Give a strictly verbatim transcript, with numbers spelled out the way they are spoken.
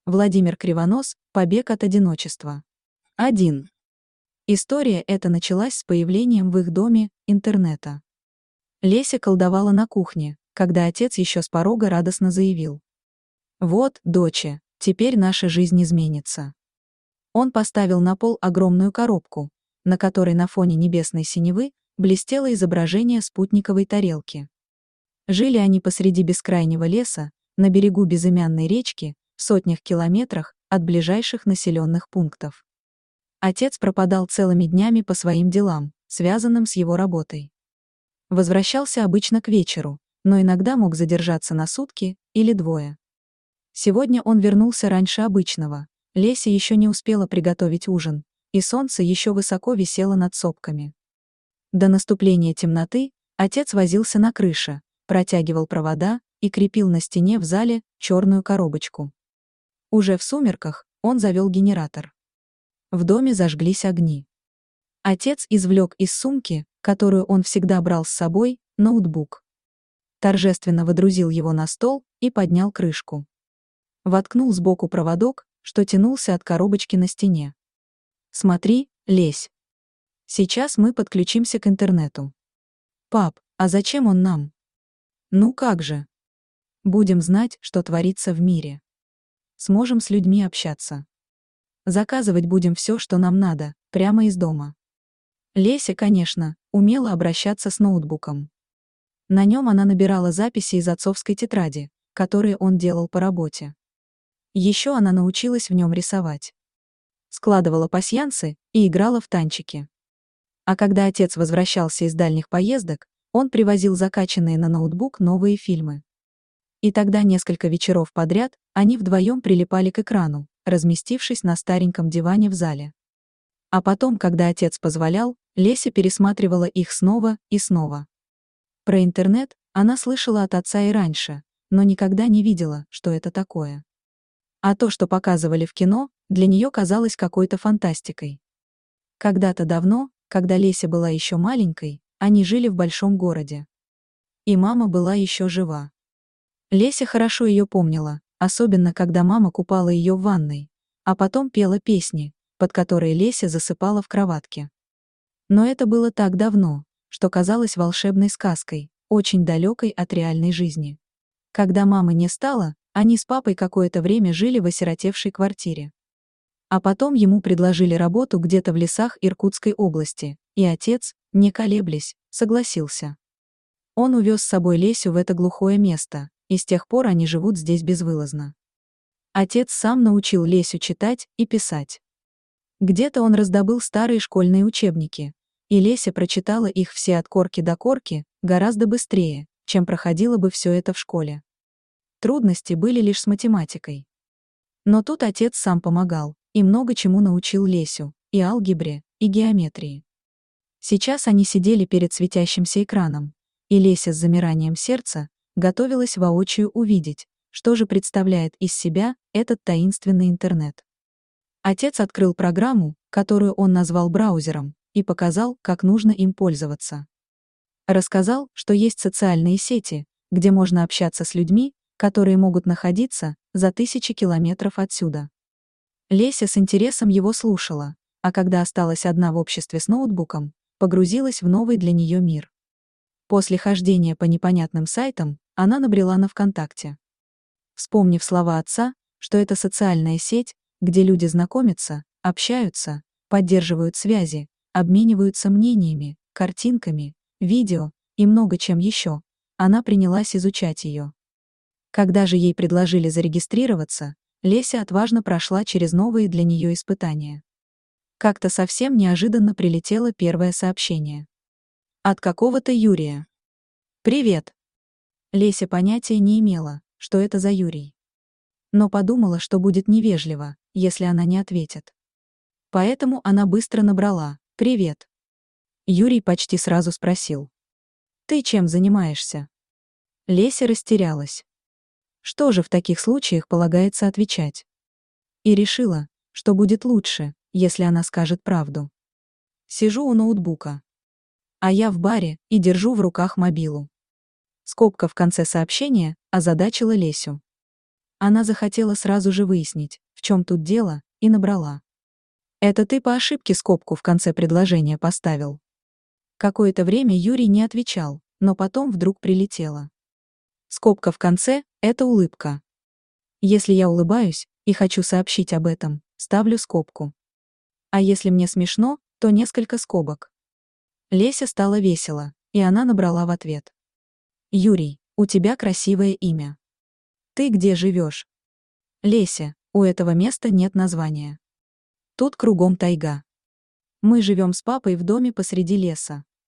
Владимир Кривонос. Побег от одиночества. один. История эта началась с появлением в их доме интернета. Леся колдовала на кухне, когда отец еще с порога радостно заявил: «Вот, доча, теперь наша жизнь изменится». Он поставил на пол огромную коробку, на которой на фоне небесной синевы блестело изображение спутниковой тарелки. Жили они посреди бескрайнего леса, на берегу безымянной речки, в сотнях километрах от ближайших населенных пунктов. Отец пропадал целыми днями по своим делам, связанным с его работой. Возвращался обычно к вечеру, но иногда мог задержаться на сутки или двое. Сегодня он вернулся раньше обычного. Леся еще не успела приготовить ужин, и солнце еще высоко висело над сопками. До наступления темноты отец возился на крыше, протягивал провода и крепил на стене в зале черную коробочку. Уже в сумерках он завел генератор. В доме зажглись огни. Отец извлек из сумки, которую он всегда брал с собой, ноутбук. Торжественно водрузил его на стол и поднял крышку. Воткнул сбоку проводок, что тянулся от коробочки на стене. «Смотри, Лесь. Сейчас мы подключимся к интернету». «Пап, а зачем он нам?» «Ну как же? Будем знать, что творится в мире. Сможем с людьми общаться. Заказывать будем все, что нам надо, прямо из дома». Леся, конечно, умела обращаться с ноутбуком. На нем она набирала записи из отцовской тетради, которые он делал по работе. Еще она научилась в нем рисовать. Складывала пасьянсы и играла в танчики. А когда отец возвращался из дальних поездок, он привозил закачанные на ноутбук новые фильмы. И тогда несколько вечеров подряд они вдвоем прилипали к экрану, разместившись на стареньком диване в зале. А потом, когда отец позволял, Леся пересматривала их снова и снова. Про интернет она слышала от отца и раньше, но никогда не видела, что это такое. А то, что показывали в кино, для нее казалось какой-то фантастикой. Когда-то давно, когда Леся была еще маленькой, они жили в большом городе. И мама была еще жива. Леся хорошо ее помнила, особенно когда мама купала ее в ванной, а потом пела песни, под которые Леся засыпала в кроватке. Но это было так давно, что казалось волшебной сказкой, очень далекой от реальной жизни. Когда мамы не стало, они с папой какое-то время жили в осиротевшей квартире. А потом ему предложили работу где-то в лесах Иркутской области, и отец, не колеблясь, согласился. Он увез с собой Лесю в это глухое место, и с тех пор они живут здесь безвылазно. Отец сам научил Лесю читать и писать. Где-то он раздобыл старые школьные учебники, и Леся прочитала их все от корки до корки гораздо быстрее, чем проходила бы все это в школе. Трудности были лишь с математикой. Но тут отец сам помогал, и много чему научил Лесю, и алгебре, и геометрии. Сейчас они сидели перед светящимся экраном, и Леся с замиранием сердца готовилась воочию увидеть, что же представляет из себя этот таинственный интернет. Отец открыл программу, которую он назвал браузером, и показал, как нужно им пользоваться. Рассказал, что есть социальные сети, где можно общаться с людьми, которые могут находиться за тысячи километров отсюда. Леся с интересом его слушала, а когда осталась одна в обществе с ноутбуком, погрузилась в новый для нее мир. После хождения по непонятным сайтам, она набрела на ВКонтакте. Вспомнив слова отца, что это социальная сеть, где люди знакомятся, общаются, поддерживают связи, обмениваются мнениями, картинками, видео и много чем еще, она принялась изучать ее. Когда же ей предложили зарегистрироваться, Леся отважно прошла через новые для нее испытания. Как-то совсем неожиданно прилетело первое сообщение. От какого-то Юрия. «Привет». Леся понятия не имела, что это за Юрий. Но подумала, что будет невежливо, если она не ответит. Поэтому она быстро набрала «Привет». Юрий почти сразу спросил: «Ты чем занимаешься?» Леся растерялась. Что же в таких случаях полагается отвечать? И решила, что будет лучше, если она скажет правду. «Сижу у ноутбука. А я в баре и держу в руках мобилу». Скобка в конце сообщения озадачила Лесю. Она захотела сразу же выяснить, в чем тут дело, и набрала. «Это ты по ошибке скобку в конце предложения поставил?» Какое-то время Юрий не отвечал, но потом вдруг прилетело. Скобка в конце — это улыбка. Если я улыбаюсь и хочу сообщить об этом, ставлю скобку. А если мне смешно, то несколько скобок. Лесе стало весело, и она набрала в ответ. «Юрий, у тебя красивое имя. Ты где живешь?» «Леся, у этого места нет названия. Тут кругом тайга. Мы живем с папой в доме посреди леса.